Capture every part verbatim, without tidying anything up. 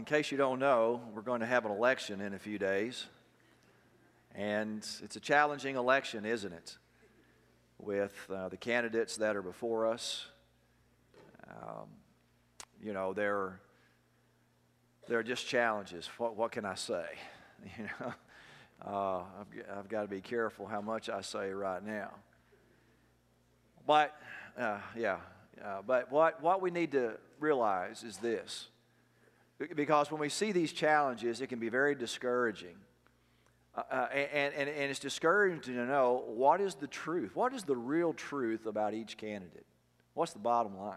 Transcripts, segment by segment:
in case you don't know, we're going to have an election in a few days. And it's a challenging election, isn't it? With uh, the candidates that are before us. Um, you know, they're, they're just challenges. What, what can I say? You know, uh, I've, I've got to be careful how much I say right now. But, uh, yeah, uh, but what, what we need to realize is this. Because when we see these challenges, it can be very discouraging. Uh, and, and, and it's discouraging to know what is the truth. What is the real truth about each candidate? What's the bottom line?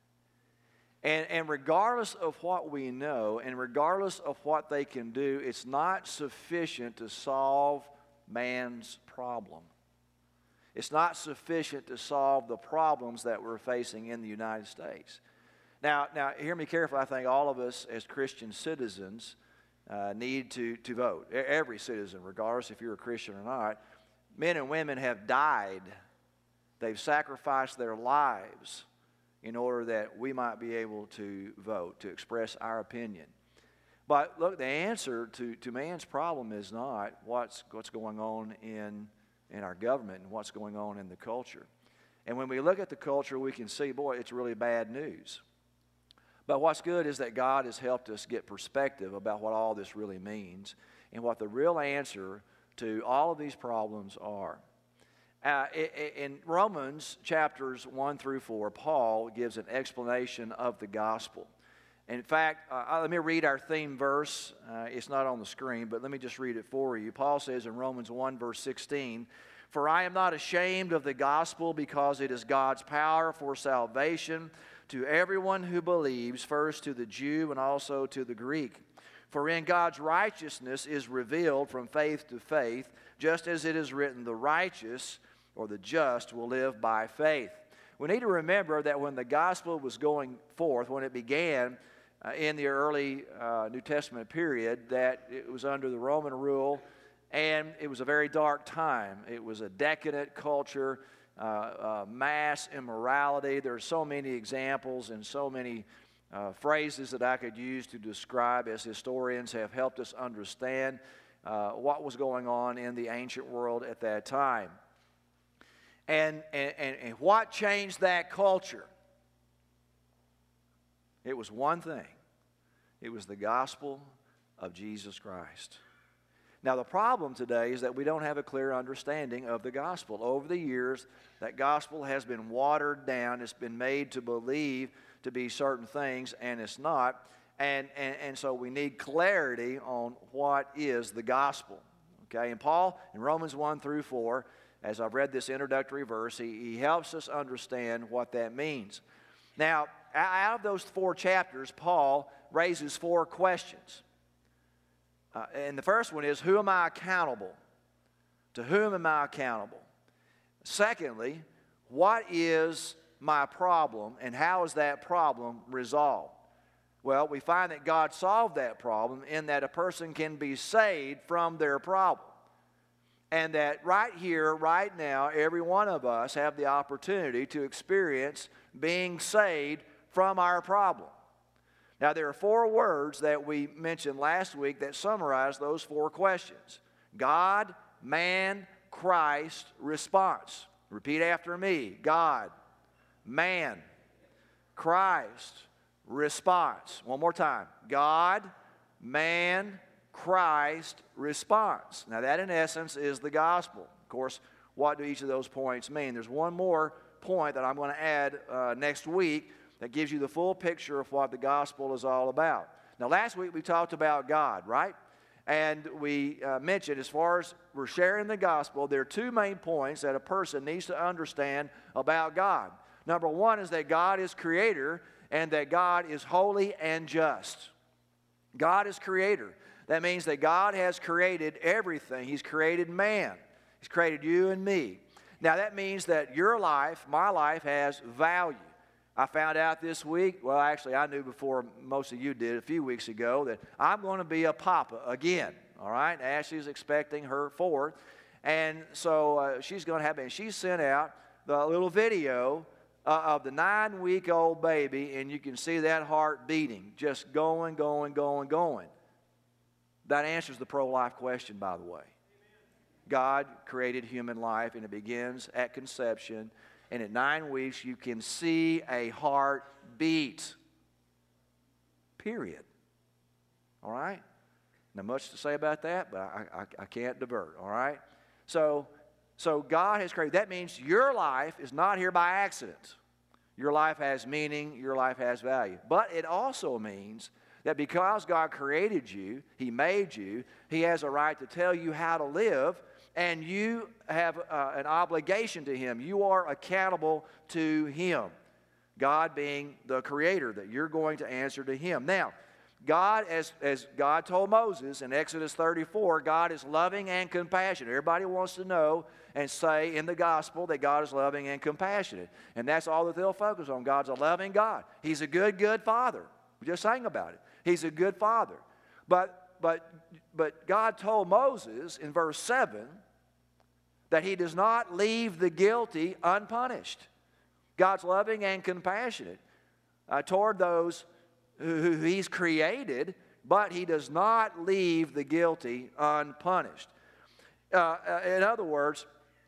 And, and regardless of what we know, and regardless of what they can do, it's not sufficient to solve man's problem. It's not sufficient to solve the problems that we're facing in the United States. Now, now, hear me carefully. I think all of us as Christian citizens uh, need to, to vote. Every citizen, regardless if you're a Christian or not. Men and women have died. They've sacrificed their lives in order that we might be able to vote, to express our opinion. But look, the answer to, to man's problem is not what's, what's going on in, in our government and what's going on in the culture. And when we look at the culture, we can see, boy, it's really bad news. But what's good is that God has helped us get perspective about what all this really means and what the real answer to all of these problems are. Uh, in Romans chapters one through four, Paul gives an explanation of the gospel. In fact, uh, let me read our theme verse. Uh, it's not on the screen, but let me just read it for you. Paul says in Romans one, verse sixteen, "For I am not ashamed of the gospel, because it is God's power for salvation to everyone who believes, first to the Jew and also to the Greek. For in God's righteousness is revealed from faith to faith, just as it is written, the righteous or the just will live by faith." We need to remember that when the gospel was going forth, when it began uh, in the early uh, New Testament period, that it was under the Roman rule, and it was a very dark time. It was a decadent culture. Uh, uh, mass immorality. There are so many examples and so many uh, phrases that I could use to describe, as historians have helped us understand uh, what was going on in the ancient world at that time. And, and, and what changed that culture? It was one thing. It was the gospel of Jesus Christ. Now, the problem today is that we don't have a clear understanding of the gospel. Over the years, that gospel has been watered down. It's been made to believe to be certain things, and it's not. And, and, and so we need clarity on what is the gospel. Okay, and Paul, in Romans one through four, as I've read this introductory verse, he, he helps us understand what that means. Now, out of those four chapters, Paul raises four questions. Uh, and the first one is, who am I accountable? To whom am I accountable? Secondly, what is my problem and how is that problem resolved? Well, we find that God solved that problem in that a person can be saved from their problem. And that right here, right now, every one of us have the opportunity to experience being saved from our problem. Now, there are four words that we mentioned last week that summarize those four questions. God, man, Christ, response. Repeat after me. God, man, Christ, response. One more time. God, man, Christ, response. Now, that in essence is the gospel. Of course, what do each of those points mean? There's one more point that I'm going to add uh, next week that gives you the full picture of what the gospel is all about. Now, last week we talked about God, right? And we uh, mentioned, as far as we're sharing the gospel, there are two main points that a person needs to understand about God. Number one is that God is creator and that God is holy and just. God is creator. That means that God has created everything. He's created man. He's created you and me. Now, that means that your life, my life, has value. I found out this week, well, actually, I knew before most of you did a few weeks ago, that I'm going to be a papa again, all right? Ashley's expecting her fourth, and so uh, she's going to have, and she sent out the little video uh, of the nine-week-old baby, and you can see that heart beating, just going, going, going, going. That answers the pro-life question, by the way. God created human life, and it begins at conception, and at nine weeks you can see a heart beat. Period. All right? Not much to say about that, but I, I, I can't divert. All right? So, so God has created. That means your life is not here by accident. Your life has meaning. Your life has value. But it also means that because God created you, He made you, He has a right to tell you how to live, and you have uh, an obligation to Him. You are accountable to Him. God being the creator, that you're going to answer to Him. Now, God, as, as God told Moses in Exodus thirty-four, God is loving and compassionate. Everybody wants to know and say in the gospel that God is loving and compassionate. And that's all that they'll focus on. God's a loving God. He's a good, good Father. We just sang about it. He's a good Father. But, but, but God told Moses in verse seven that He does not leave the guilty unpunished. God's loving and compassionate uh, toward those who He's created, but He does not leave the guilty unpunished. Uh, in other words,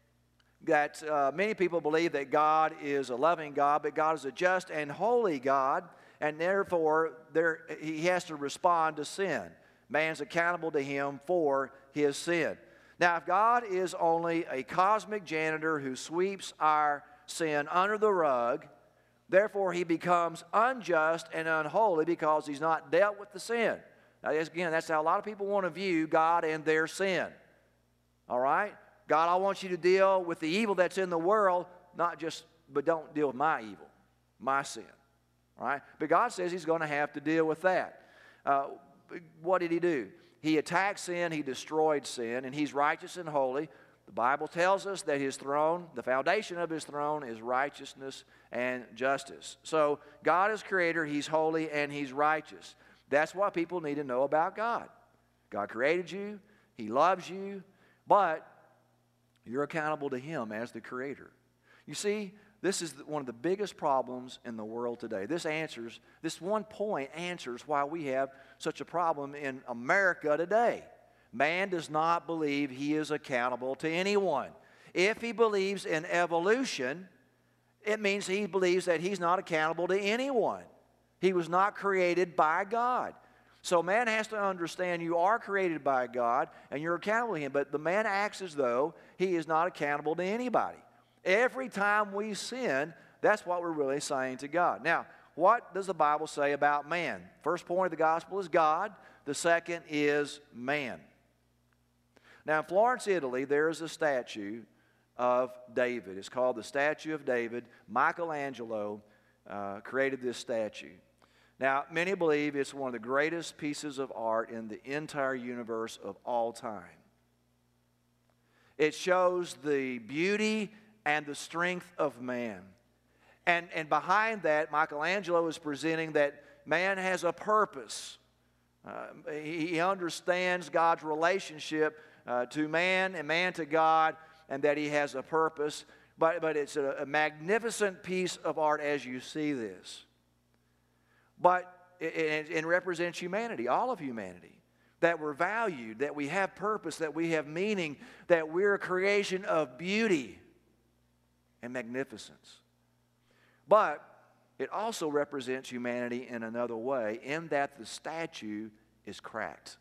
that uh, many people believe that God is a loving God, but God is a just and holy God, and therefore there, He has to respond to sin. Man's accountable to Him for his sin. Now, if God is only a cosmic janitor who sweeps our sin under the rug, therefore He becomes unjust and unholy because He's not dealt with the sin. Now, again, that's how a lot of people want to view God and their sin. All right? God, I want you to deal with the evil that's in the world, not just, but don't deal with my evil, my sin. All right? But God says He's going to have to deal with that. Uh, what did He do? He attacked sin, He destroyed sin, and He's righteous and holy. The Bible tells us that His throne, the foundation of His throne is righteousness and justice. So God is creator, He's holy, and He's righteous. That's what people need to know about God. God created you, He loves you, but you're accountable to Him as the creator. You see, this is one of the biggest problems in the world today. This answers, this one point answers why we have such a problem in America today. Man does not believe he is accountable to anyone. If he believes in evolution, it means he believes that he's not accountable to anyone. He was not created by God. So man has to understand you are created by God and you're accountable to Him, but the man acts as though he is not accountable to anybody. Every time we sin, that's what we're really saying to God. Now, what does the Bible say about man? First point of the gospel is God. The second is man. Now, in Florence, Italy, there is a statue of David. It's called the Statue of David. Michelangelo uh, created this statue. Now, many believe it's one of the greatest pieces of art in the entire universe of all time. It shows the beauty and the strength of man. And, and behind that, Michelangelo is presenting that man has a purpose. Uh, he, he understands God's relationship uh, to man and man to God, and that he has a purpose. But, but it's a, a magnificent piece of art as you see this. But it, it, it represents humanity, all of humanity. That we're valued, that we have purpose, that we have meaning, that we're a creation of beauty and magnificence. But it also represents humanity in another way, in that the statue is cracked.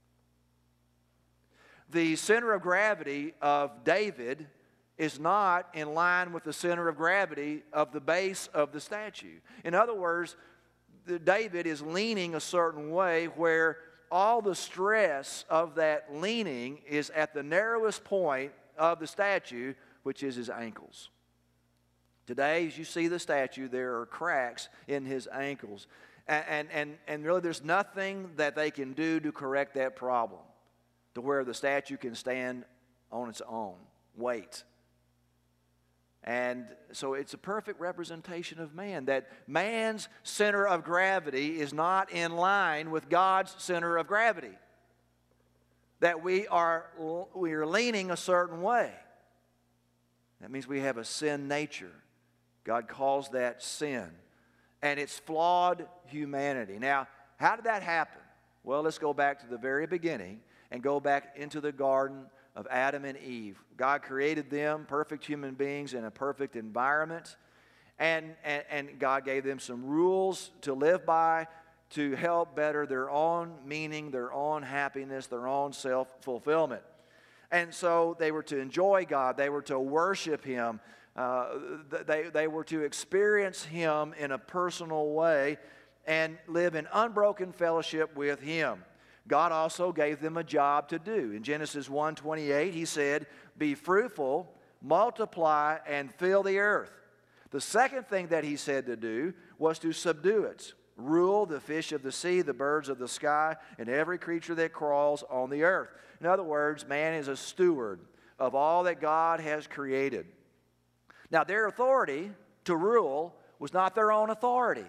The center of gravity of David is not in line with the center of gravity of the base of the statue. In other words, the David is leaning a certain way where all the stress of that leaning is at the narrowest point of the statue, which is his ankles. Today, as you see the statue, there are cracks in his ankles. And, and, and, and really, there's nothing that they can do to correct that problem, to where the statue can stand on its own weight. And so it's a perfect representation of man, that man's center of gravity is not in line with God's center of gravity. That we are, we are leaning a certain way. That means we have a sin nature. God calls that sin. And it's flawed humanity. Now, how did that happen? Well, let's go back to the very beginning and go back into the garden of Adam and Eve. God created them, perfect human beings, in a perfect environment. And, and, and God gave them some rules to live by to help better their own meaning, their own happiness, their own self-fulfillment. And so they were to enjoy God. They were to worship Him. Uh, they, they were to experience Him in a personal way and live in unbroken fellowship with Him. God also gave them a job to do. In Genesis one twenty-eight, He said, "Be fruitful, multiply, and fill the earth." The second thing that He said to do was to subdue it. Rule the fish of the sea, the birds of the sky, and every creature that crawls on the earth. In other words, man is a steward of all that God has created. Now, their authority to rule was not their own authority.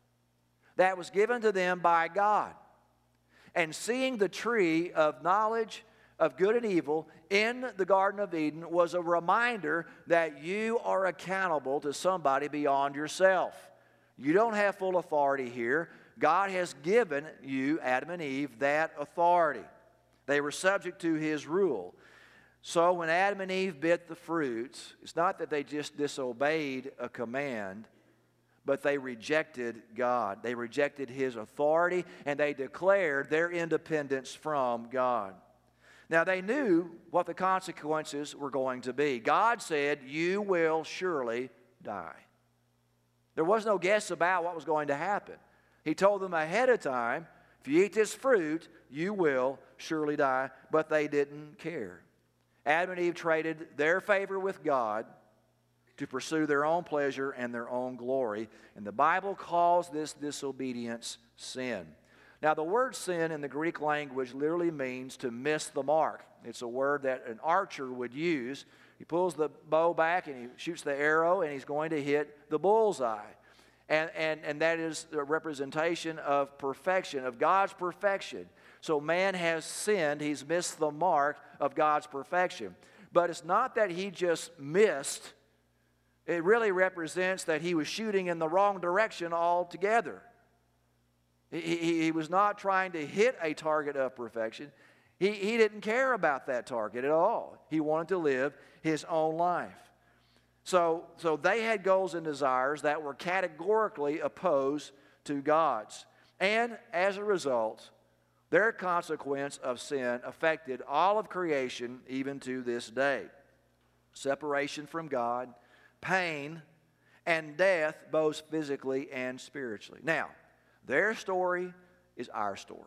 That was given to them by God. And seeing the tree of knowledge of good and evil in the Garden of Eden was a reminder that you are accountable to somebody beyond yourself. You don't have full authority here. God has given you, Adam and Eve, that authority. They were subject to His rule. So when Adam and Eve bit the fruits, it's not that they just disobeyed a command, but they rejected God. They rejected His authority, and they declared their independence from God. Now, they knew what the consequences were going to be. God said, "You will surely die." There was no guess about what was going to happen. He told them ahead of time, if you eat this fruit, you will surely die. But they didn't care. Adam and Eve traded their favor with God to pursue their own pleasure and their own glory. And the Bible calls this disobedience sin. Now, the word sin in the Greek language literally means to miss the mark. It's a word that an archer would use. He pulls the bow back and he shoots the arrow, and he's going to hit the bullseye. And, and, and that is a representation of perfection, of God's perfection. So man has sinned. He's missed the mark of God's perfection. But it's not that he just missed. It really represents that he was shooting in the wrong direction altogether. He, he, he was not trying to hit a target of perfection. He, he didn't care about that target at all. He wanted to live his own life. So, so they had goals and desires that were categorically opposed to God's. And as a result, their consequence of sin affected all of creation even to this day. Separation from God, pain, and death, both physically and spiritually. Now, their story is our story.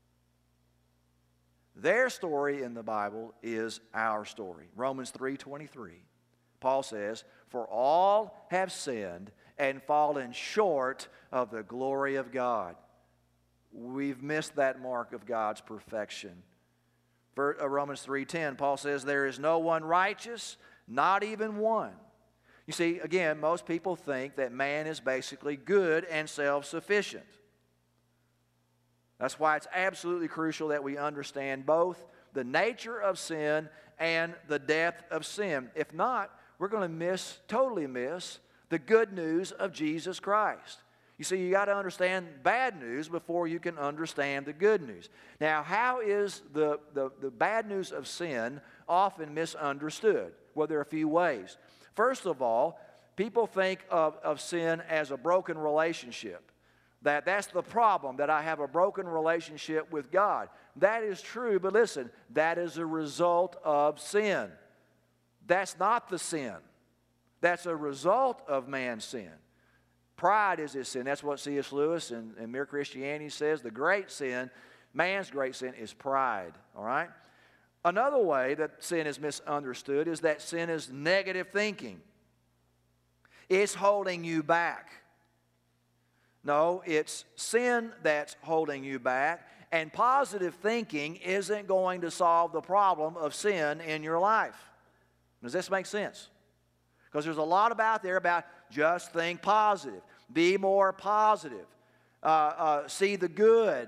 Their story in the Bible is our story. Romans three twenty-three, Paul says, "For all have sinned and fallen short of the glory of God." We've missed that mark of God's perfection. For, uh, Romans three ten, Paul says, "There is no one righteous, not even one." You see, again, most people think that man is basically good and self-sufficient. That's why it's absolutely crucial that we understand both the nature of sin and the depth of sin. If not, we're going to miss, totally miss, the good news of Jesus Christ. You see, you got to understand bad news before you can understand the good news. Now, how is the, the, the bad news of sin often misunderstood? Well, there are a few ways. First of all, people think of, of sin as a broken relationship. That that's the problem, that I have a broken relationship with God. That is true, but listen, that is a result of sin. That's not the sin. That's a result of man's sin. Pride is his sin. That's what C S Lewis in, in Mere Christianity says. The great sin, man's great sin, is pride. All right? Another way that sin is misunderstood is that sin is negative thinking. It's holding you back. No, it's sin that's holding you back, and positive thinking isn't going to solve the problem of sin in your life. Does this make sense? Because there's a lot about there about just think positive, be more positive, uh, uh, see the good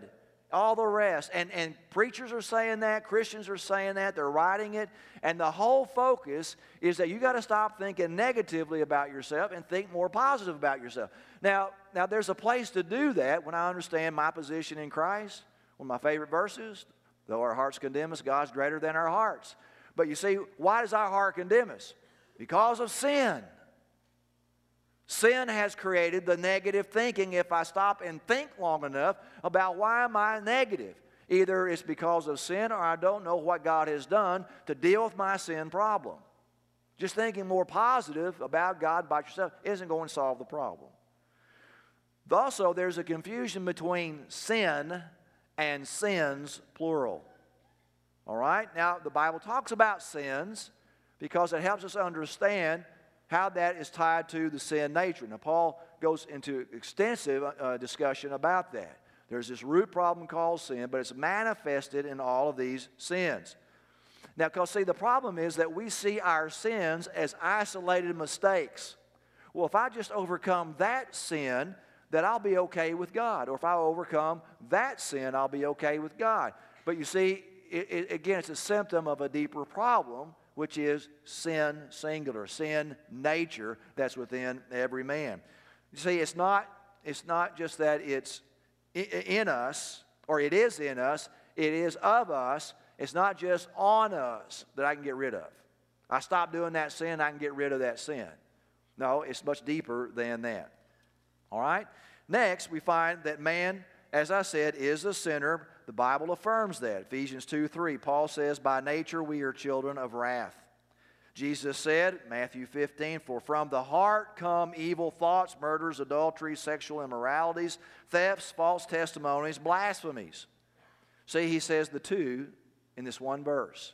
all the rest. And, and preachers are saying that, Christians are saying that, they're writing it. And the whole focus is that you got to stop thinking negatively about yourself and think more positive about yourself. Now, now, there's a place to do that when I understand my position in Christ. One of my favorite verses, though our hearts condemn us, God's greater than our hearts. But you see, why does our heart condemn us? Because of sin. Sin has created the negative thinking. If I stop and think long enough about why am I negative, either it's because of sin or I don't know what God has done to deal with my sin problem. Just thinking more positive about God, about yourself, isn't going to solve the problem. Also, there's a confusion between sin and sins, plural. All right? Now, the Bible talks about sins because it helps us understand how that is tied to the sin nature. Now, Paul goes into extensive uh, discussion about that. There's this root problem called sin, but it's manifested in all of these sins. Now, because, see, the problem is that we see our sins as isolated mistakes. Well, if I just overcome that sin, that I'll be okay with God. Or if I overcome that sin, I'll be okay with God. But you see, it, it, again, it's a symptom of a deeper problem, which is sin singular, sin nature that's within every man. You see, it's not, it's not just that it's in us, or it is in us, it is of us. It's not just on us that I can get rid of. I stop doing that sin, I can get rid of that sin. No, it's much deeper than that. All right? Next, we find that man, as I said, is a sinner. The Bible affirms that. Ephesians two three, Paul says, by nature we are children of wrath. Jesus said, Matthew fifteen, for from the heart come evil thoughts, murders, adulteries, sexual immoralities, thefts, false testimonies, blasphemies. See, he says the two in this one verse.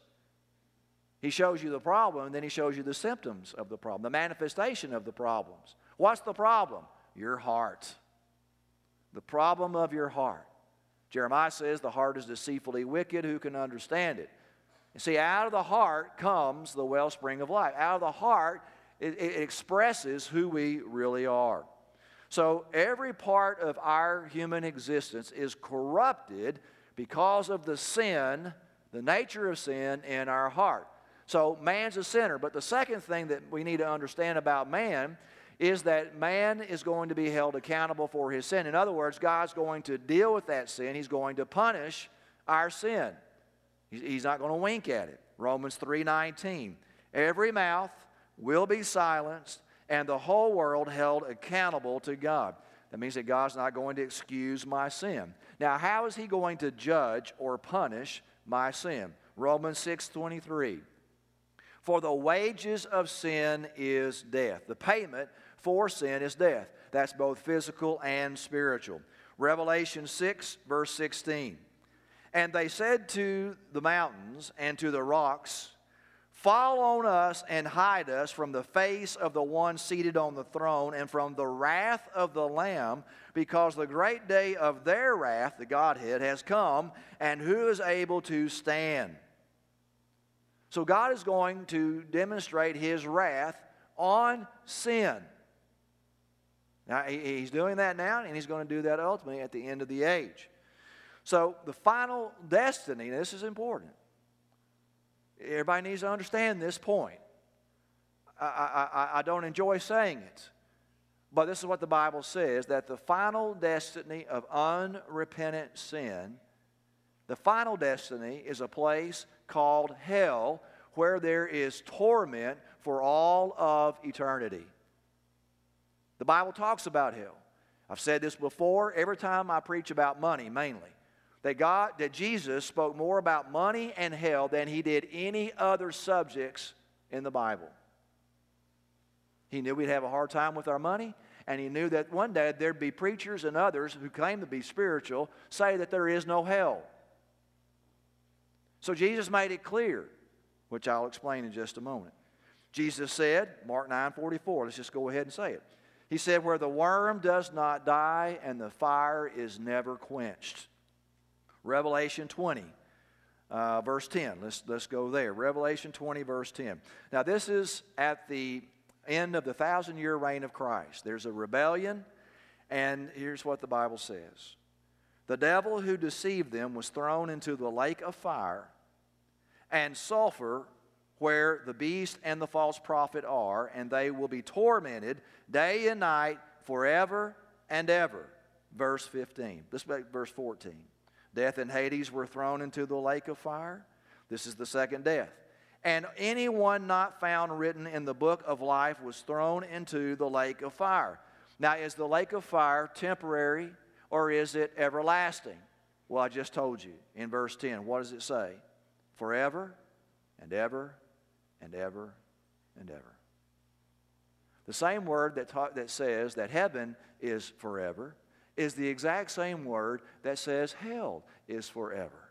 He shows you the problem, and then he shows you the symptoms of the problem, the manifestation of the problems. What's the problem? Your heart. The problem of your heart. Jeremiah says the heart is deceitfully wicked, who can understand it? You see, out of the heart comes the wellspring of life. Out of the heart, it, it expresses who we really are. So every part of our human existence is corrupted because of the sin, the nature of sin in our heart. So man's a sinner. But the second thing that we need to understand about man is that man is going to be held accountable for his sin. In other words, God's going to deal with that sin. He's going to punish our sin. He's not going to wink at it. Romans three nineteen. Every mouth will be silenced and the whole world held accountable to God. That means that God's not going to excuse my sin. Now, how is he going to judge or punish my sin? Romans six twenty-three. For the wages of sin is death. The payment for sin is death. That's both physical and spiritual. Revelation six, verse sixteen. And they said to the mountains and to the rocks, fall on us and hide us from the face of the one seated on the throne and from the wrath of the Lamb, because the great day of their wrath, the Godhead, has come, and who is able to stand? So God is going to demonstrate his wrath on sin. Now, he's doing that now, and he's going to do that ultimately at the end of the age. So the final destiny, this is important. Everybody needs to understand this point. I, I, I don't enjoy saying it, but this is what the Bible says, that the final destiny of unrepentant sin, the final destiny is a place called hell, where there is torment for all of eternity. The Bible talks about hell. I've said this before, every time I preach about money, mainly. That God, that Jesus spoke more about money and hell than he did any other subjects in the Bible. He knew we'd have a hard time with our money, and he knew that one day there'd be preachers and others who claim to be spiritual say that there is no hell. So Jesus made it clear, which I'll explain in just a moment. Jesus said, Mark nine forty-four, let's just go ahead and say it. He said, where the worm does not die and the fire is never quenched. Revelation twenty, uh, verse ten. Let's, let's go there. Revelation twenty, verse ten. Now, this is at the end of the thousand-year reign of Christ. There's a rebellion, and here's what the Bible says. The devil who deceived them was thrown into the lake of fire and sulfur, where the beast and the false prophet are, and they will be tormented day and night forever and ever. Verse fifteen. Let's back verse fourteen. Death and Hades were thrown into the lake of fire. This is the second death. And anyone not found written in the book of life was thrown into the lake of fire. Now, is the lake of fire temporary or is it everlasting? Well, I just told you in verse ten. What does it say? Forever and ever and ever and ever. The same word that, ta- that says that heaven is forever is the exact same word that says hell is forever.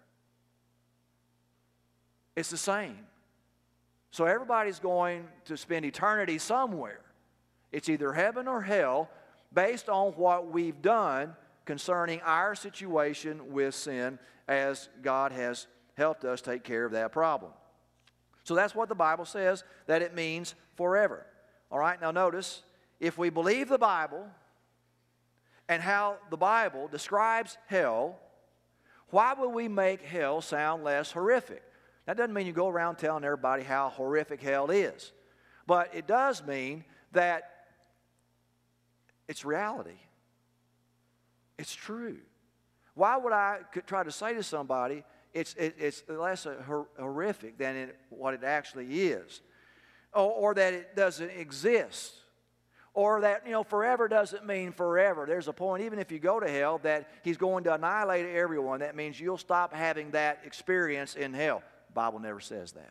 It's the same. So everybody's going to spend eternity somewhere. It's either heaven or hell based on what we've done concerning our situation with sin as God has helped us take care of that problem. So that's what the Bible says, that it means forever. All right, now notice, if we believe the Bible and how the Bible describes hell, why would we make hell sound less horrific? That doesn't mean you go around telling everybody how horrific hell is. But it does mean that it's reality. It's true. Why would I try to say to somebody it's, it, it's less hor- horrific than it, what it actually is? Or, or that it doesn't exist? Or that, you know, forever doesn't mean forever. There's a point, even if you go to hell, that He's going to annihilate everyone. That means you'll stop having that experience in hell. The Bible never says that.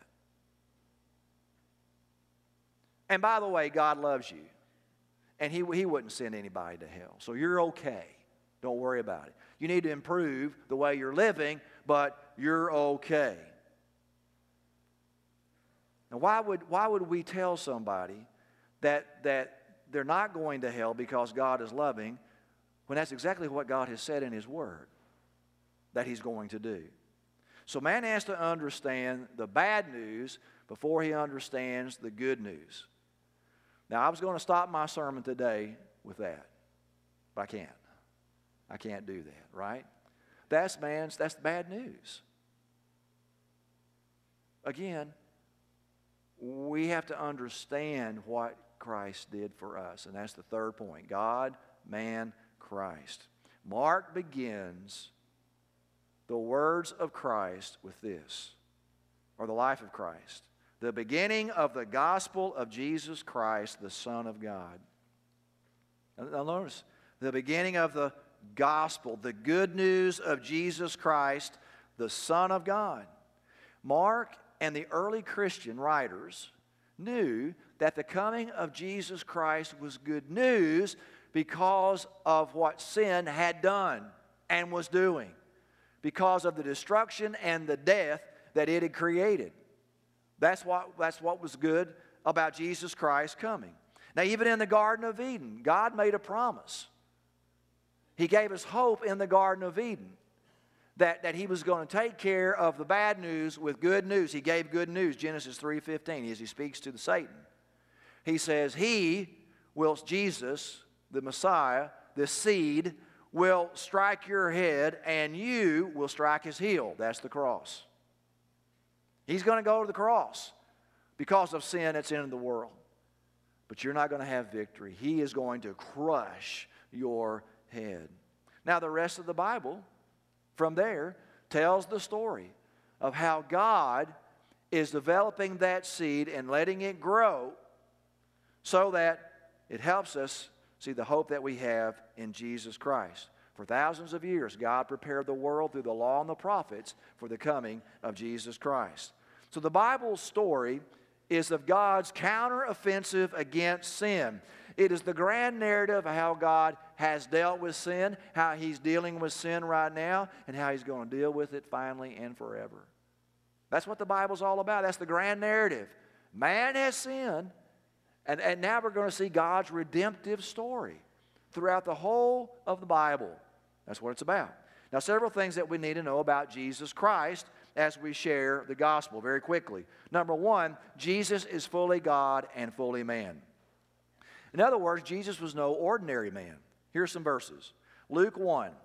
And by the way, God loves you. And He, he wouldn't send anybody to hell. So you're okay. Don't worry about it. You need to improve the way you're living, but you're okay. Now, why would, why would we tell somebody that, that they're not going to hell because God is loving, when that's exactly what God has said in His Word that He's going to do? So man has to understand the bad news before he understands the good news. Now, I was going to stop my sermon today with that, but I can't. I can't do that, right? That's man's, that's bad news. Again, we have to understand what Christ did for us, and that's the third point. God, man, Christ. Mark begins the words of Christ with this, or the life of Christ. The beginning of the gospel of Jesus Christ, the Son of God. Now notice, the beginning of the gospel, the good news of Jesus Christ, the Son of God. Mark and the early Christian writers knew that the coming of Jesus Christ was good news because of what sin had done and was doing, because of the destruction and the death that it had created. That's what, that's what was good about Jesus Christ coming. Now, even in the Garden of Eden, God made a promise. He gave us hope in the Garden of Eden that, that He was going to take care of the bad news with good news. He gave good news, Genesis three fifteen, as He speaks to the Satan. He says, He will, Jesus, the Messiah, the seed, will strike your head and you will strike his heel. That's the cross. He's going to go to the cross because of sin that's in the world. But you're not going to have victory. He is going to crush your head. Now, the rest of the Bible from there tells the story of how God is developing that seed and letting it grow so that it helps us see the hope that we have in Jesus Christ. For thousands of years, God prepared the world through the law and the prophets for the coming of Jesus Christ. So the Bible's story is of God's counteroffensive against sin. It is the grand narrative of how God has dealt with sin, how He's dealing with sin right now, and how He's going to deal with it finally and forever. That's what the Bible's all about. That's the grand narrative. Man has sinned, and, and now we're going to see God's redemptive story throughout the whole of the Bible. That's what it's about. Now, several things that we need to know about Jesus Christ as we share the gospel very quickly. Number one, Jesus is fully God and fully man. In other words, Jesus was no ordinary man. Here's some verses. Luke one.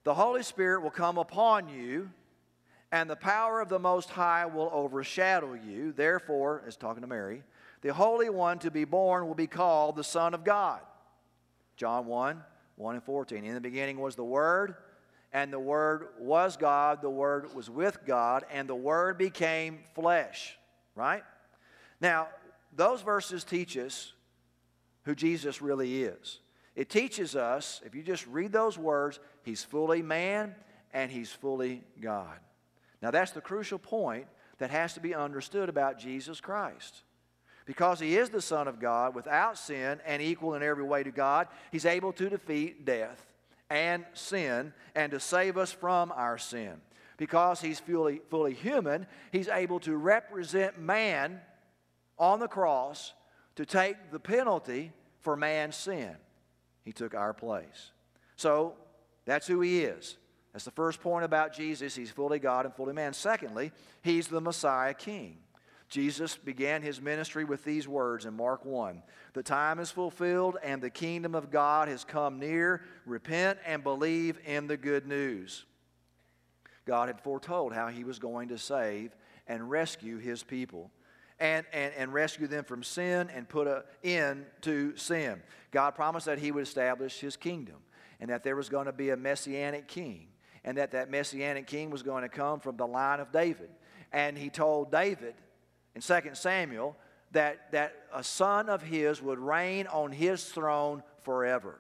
The Holy Spirit will come upon you, and the power of the Most High will overshadow you. Therefore," it's talking to Mary, "the Holy One to be born will be called the Son of God." John one, one and fourteen. "In the beginning was the Word, and the Word was God. The Word was with God, and the Word became flesh." Right? Now, those verses teach us who Jesus really is. It teaches us, if you just read those words, He's fully man and He's fully God. Now, that's the crucial point that has to be understood about Jesus Christ. Because He is the Son of God without sin and equal in every way to God, He's able to defeat death and sin and to save us from our sin. Because He's fully, fully human, He's able to represent man on the cross to take the penalty for man's sin. He took our place. So, that's who He is. That's the first point about Jesus. He's fully God and fully man. Secondly, He's the Messiah King. Jesus began His ministry with these words in Mark one. "The time is fulfilled and the kingdom of God has come near. Repent and believe in the good news." God had foretold how He was going to save and rescue His people. And, and, and rescue them from sin and put an end to sin. God promised that He would establish His kingdom and that there was going to be a messianic king and that that messianic king was going to come from the line of David. And He told David in Second Samuel that, that a son of his would reign on his throne forever.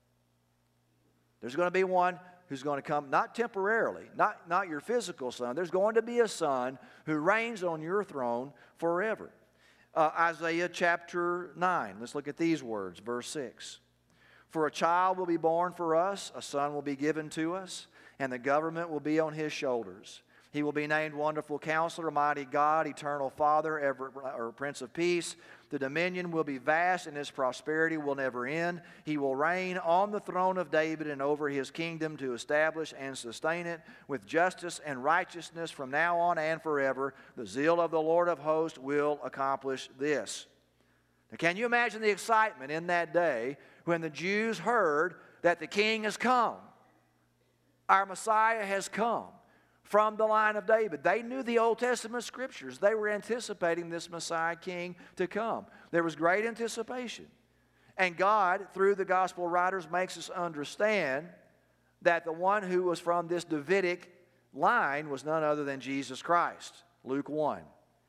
There's going to be one who's going to come, not temporarily, not, not your physical son. There's going to be a son who reigns on your throne forever. Uh, Isaiah chapter nine. Let's look at these words, verse six. "For a child will be born for us, a son will be given to us, and the government will be on His shoulders. He will be named Wonderful Counselor, Mighty God, Eternal Father, ever, or Prince of Peace. The dominion will be vast, and His prosperity will never end. He will reign on the throne of David and over His kingdom to establish and sustain it with justice and righteousness from now on and forever. The zeal of the Lord of hosts will accomplish this." Now, can you imagine the excitement in that day when the Jews heard that the King has come? Our Messiah has come from the line of David. They knew the Old Testament Scriptures. They were anticipating this Messiah King to come. There was great anticipation. And God, through the Gospel writers, makes us understand that the one who was from this Davidic line was none other than Jesus Christ. Luke one.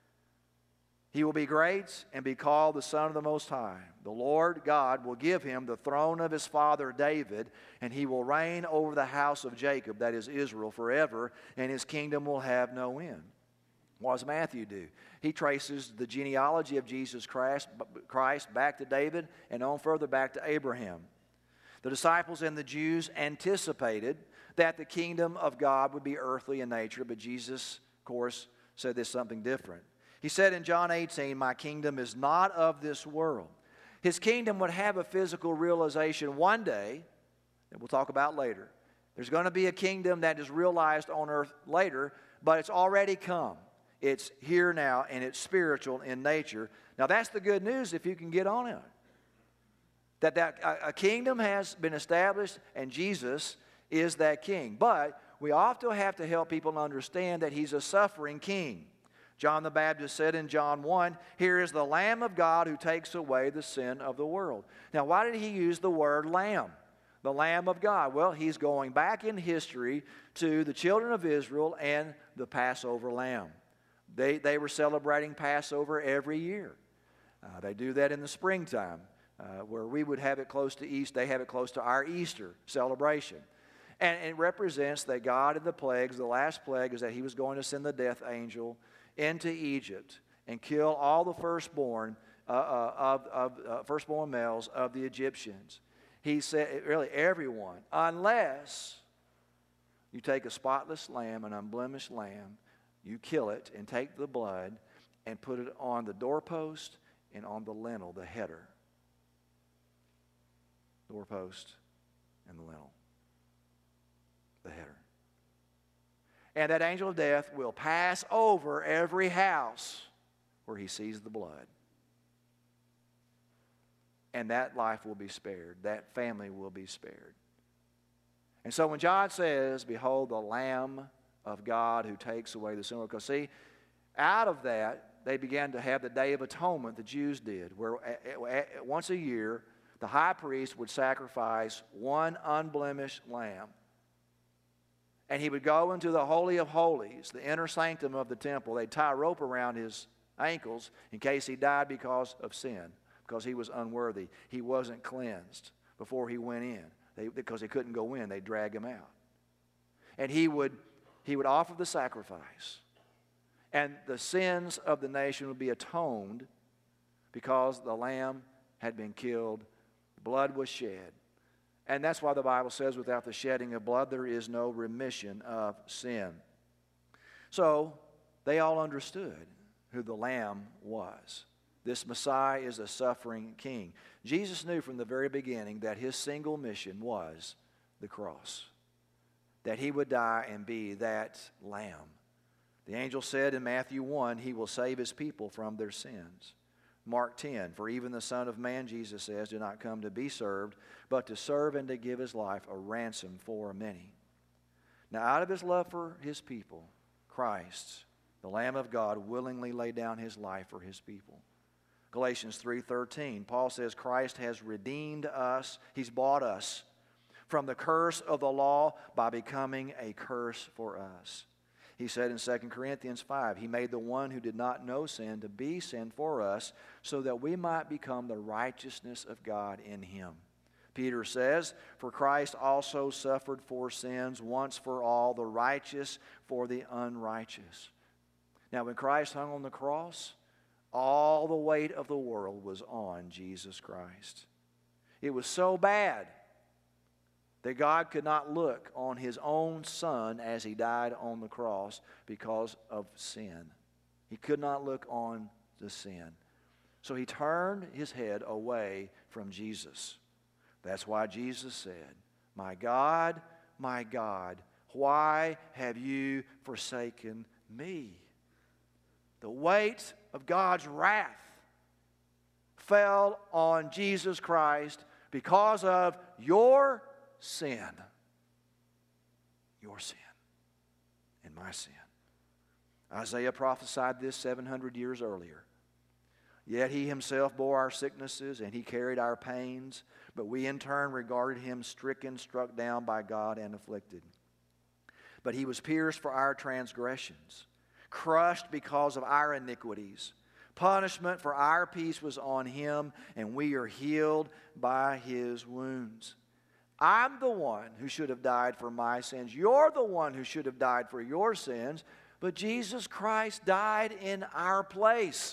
"He will be great and be called the Son of the Most High. The Lord God will give Him the throne of His father David, and He will reign over the house of Jacob," that is Israel, "forever, and His kingdom will have no end." What does Matthew do? He traces the genealogy of Jesus Christ, Christ back to David and on further back to Abraham. The disciples and the Jews anticipated that the kingdom of God would be earthly in nature, but Jesus, of course, said there's something different. He said in John eighteen, "My kingdom is not of this world." His kingdom would have a physical realization one day that we'll talk about later. There's going to be a kingdom that is realized on earth later, but it's already come. It's here now, and it's spiritual in nature. Now, that's the good news if you can get on it. That, that a, a kingdom has been established, and Jesus is that king. But we also have to help people understand that He's a suffering king. John the Baptist said in John one, "Here is the Lamb of God who takes away the sin of the world." Now, why did He use the word lamb? The Lamb of God. Well, He's going back in history to the children of Israel and the Passover lamb. They, they were celebrating Passover every year. Uh, they do that in the springtime, uh, where we would have it close to East. They have it close to our Easter celebration. And it represents that God in the plagues, the last plague is that He was going to send the death angel into Egypt and kill all the firstborn uh, uh, of, of uh, firstborn males of the Egyptians. He said, really everyone, unless you take a spotless lamb, an unblemished lamb, you kill it and take the blood and put it on the doorpost and on the lintel, the header. Doorpost and the lintel. The header. And that angel of death will pass over every house where he sees the blood. And that life will be spared. That family will be spared. And so when John says, behold, the Lamb of God who takes away the sin of the world, because see, out of that, they began to have the Day of Atonement, the Jews did, where once a year, the high priest would sacrifice one unblemished lamb. And he would go into the Holy of Holies, the inner sanctum of the temple. They'd tie a rope around his ankles in case he died because of sin, because he was unworthy. He wasn't cleansed before he went in. They, because he couldn't go in, they'd drag him out. And he would, he would offer the sacrifice. And the sins of the nation would be atoned because the lamb had been killed, blood was shed. And that's why the Bible says without the shedding of blood there is no remission of sin. So they all understood who the Lamb was. This Messiah is a suffering king. Jesus knew from the very beginning that his single mission was the cross, that he would die and be that lamb. The angel said in Matthew one, he will save his people from their sins. Mark ten, for even the Son of Man, Jesus says, did not come to be served, but to serve and to give his life a ransom for many. Now, out of his love for his people, Christ, the Lamb of God, willingly laid down his life for his people. Galatians three thirteen, Paul says, Christ has redeemed us, he's bought us from the curse of the law by becoming a curse for us. He said in Second Corinthians five, he made the one who did not know sin to be sin for us so that we might become the righteousness of God in him. Peter says, for Christ also suffered for sins once for all, the righteous for the unrighteous. Now when Christ hung on the cross, all the weight of the world was on Jesus Christ. It was so bad that God could not look on his own Son as he died on the cross because of sin. He could not look on the sin. So he turned his head away from Jesus. That's why Jesus said, my God, my God, why have you forsaken me? The weight of God's wrath fell on Jesus Christ because of your sin. Your sin and my sin. Isaiah prophesied this seven hundred years earlier. Yet he himself bore our sicknesses and he carried our pains, but we in turn regarded him stricken, struck down by God and afflicted. But he was pierced for our transgressions, crushed because of our iniquities. Punishment for our peace was on him, and we are healed by his wounds. I'm the one who should have died for my sins. You're the one who should have died for your sins. But Jesus Christ died in our place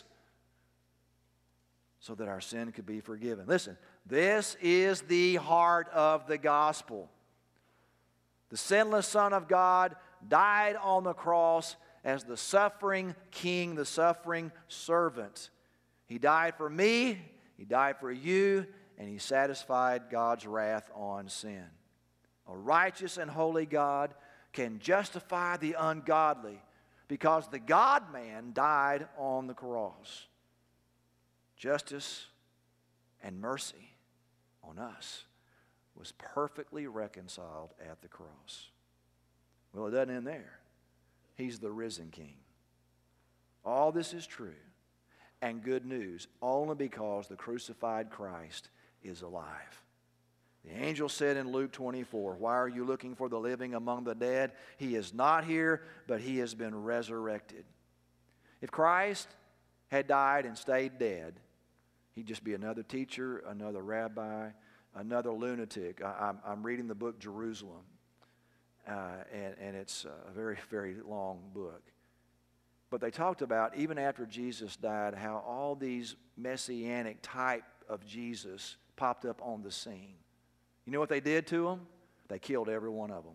so that our sin could be forgiven. Listen, this is the heart of the gospel. The sinless Son of God died on the cross as the suffering king, the suffering servant. He died for me, he died for you, and he satisfied God's wrath on sin. A righteous and holy God can justify the ungodly because the God-man died on the cross. Justice and mercy on us was perfectly reconciled at the cross. Well, it doesn't end there. He's the risen King. All this is true and good news only because the crucified Christ is alive. The angel said in Luke twenty-four, why are you looking for the living among the dead? He is not here, but he has been resurrected. If Christ had died and stayed dead, he'd just be another teacher, another rabbi, another lunatic. I, I'm, I'm reading the book Jerusalem, uh, and, and it's a very, very long book. But they talked about, even after Jesus died, how all these messianic type of Jesus popped up on the scene. You know what they did to him? They killed every one of them.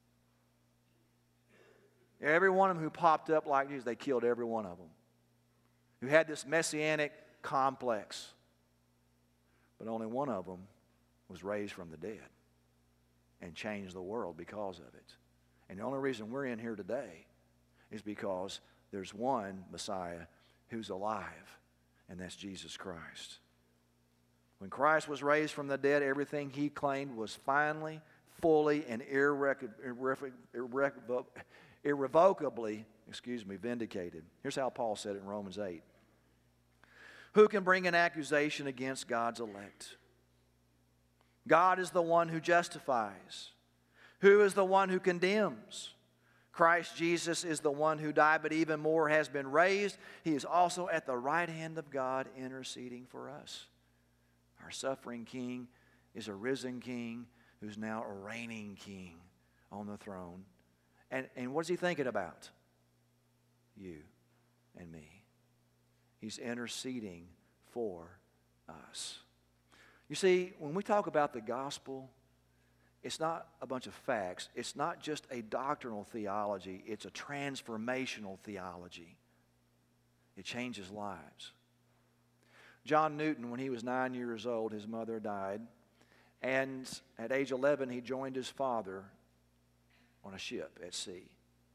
Every one of them who popped up like Jesus, they killed every one of them. Who had this messianic complex. But only one of them was raised from the dead and changed the world because of it. And the only reason we're in here today is because there's one Messiah who's alive, and that's Jesus Christ. When Christ was raised from the dead, everything he claimed was finally, fully and irreco- irrevo- irrevo- irrevocably, excuse me, vindicated. Here's how Paul said it in Romans eight. Who can bring an accusation against God's elect? God is the one who justifies. Who is the one who condemns? Christ Jesus is the one who died, but even more has been raised. He is also at the right hand of God interceding for us. Our suffering King is a risen King who's now a reigning King on the throne. And, and what is he thinking about? You and me. He's interceding for us. You see, when we talk about the gospel, it's not a bunch of facts. It's not just a doctrinal theology. It's a transformational theology. It changes lives. John Newton, when he was nine years old, his mother died. And at age eleven, he joined his father on a ship at sea.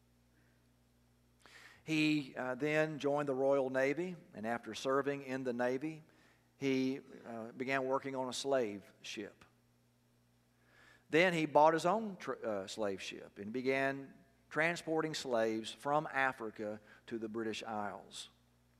He uh, then joined the Royal Navy, and after serving in the Navy, he uh, began working on a slave ship. Then he bought his own tr- uh, slave ship and began transporting slaves from Africa to the British Isles.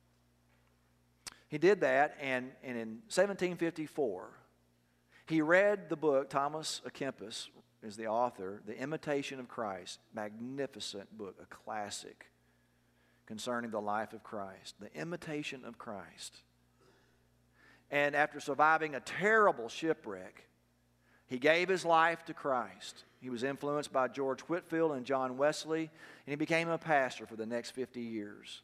He did that, and, and in seventeen fifty-four, he read the book. Thomas à Kempis is the author, The Imitation of Christ. Magnificent book, a classic concerning the life of Christ. The Imitation of Christ. And after surviving a terrible shipwreck, he gave his life to Christ. He was influenced by George Whitefield and John Wesley, and he became a pastor for the next fifty years.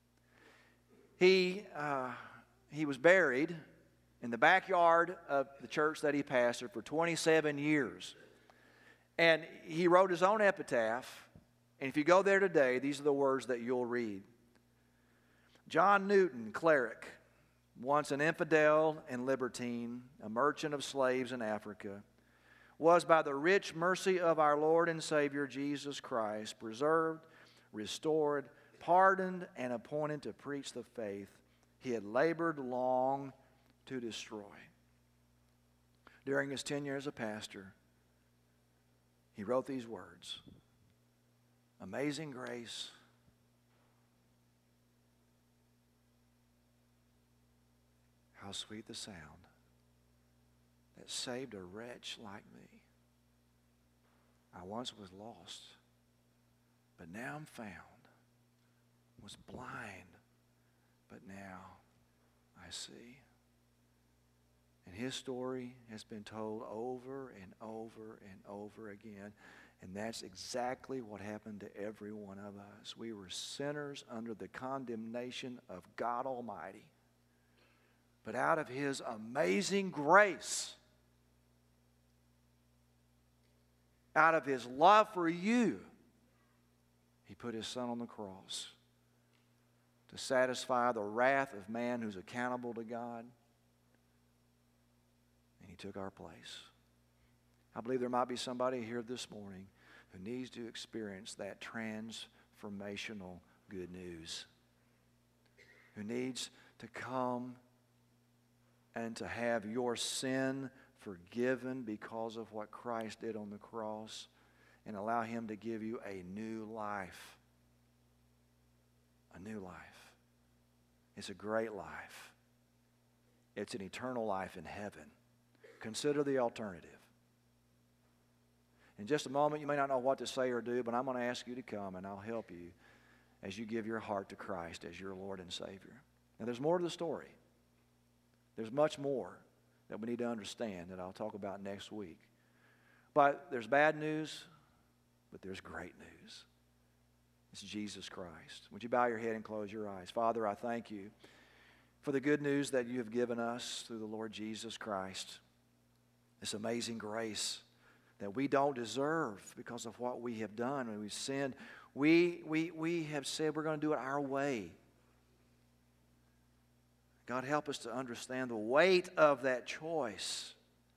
He, uh, he was buried in the backyard of the church that he pastored for twenty-seven years. And he wrote his own epitaph, and if you go there today, these are the words that you'll read. John Newton, cleric, once an infidel and libertine, a merchant of slaves in Africa, was by the rich mercy of our Lord and Savior Jesus Christ preserved, restored, pardoned, and appointed to preach the faith he had labored long to destroy. During his tenure as a pastor, he wrote these words: Amazing grace, how sweet the sound that saved a wretch like me. I once was lost, but now I'm found. Was blind, but now I see. And his story has been told over and over and over again. And that's exactly what happened to every one of us. We were sinners under the condemnation of God Almighty. But out of his amazing grace, out of his love for you, he put his son on the cross to satisfy the wrath of man who's accountable to God. And he took our place. I believe there might be somebody here this morning who needs to experience that transformational good news, who needs to come and to have your sin forgiven because of what Christ did on the cross, and allow him to give you a new life. A new life. It's a great life. It's an eternal life in heaven. Consider the alternative. In just a moment, you may not know what to say or do, but I'm going to ask you to come, and I'll help you as you give your heart to Christ as your Lord and Savior. Now, there's more to the story. There's much more that we need to understand that I'll talk about next week. But there's bad news, but there's great news. It's Jesus Christ. Would you bow your head and close your eyes? Father, I thank you for the good news that you have given us through the Lord Jesus Christ. This amazing grace that we don't deserve because of what we have done when we've sinned. We, we, we have said we're going to do it our way. God, help us to understand the weight of that choice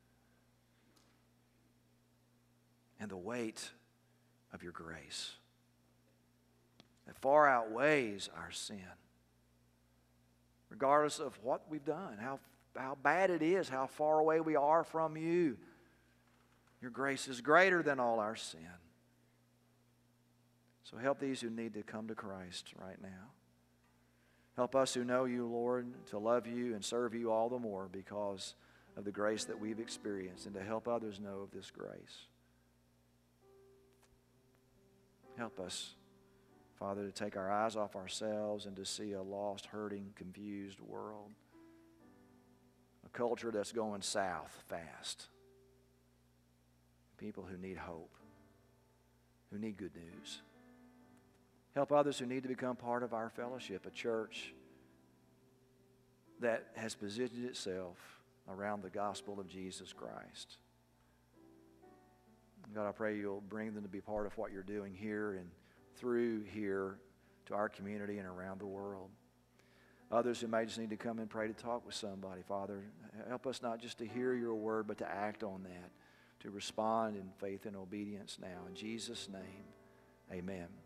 and the weight of your grace that far outweighs our sin. Regardless of what we've done, how, how bad it is, how far away we are from you, Your grace is greater than all our sin. So help these who need to come to Christ right now. Help us who know you, Lord, to love you and serve you all the more because of the grace that we've experienced, and to help others know of this grace. Help us, Father, to take our eyes off ourselves and to see a lost, hurting, confused world. A culture that's going south fast. People who need hope, who need good news. Help others who need to become part of our fellowship, a church that has positioned itself around the gospel of Jesus Christ. God, I pray you'll bring them to be part of what you're doing here and through here to our community and around the world. Others who may just need to come and pray to talk with somebody, Father, help us not just to hear your word, but to act on that, to respond in faith and obedience now. In Jesus' name, amen.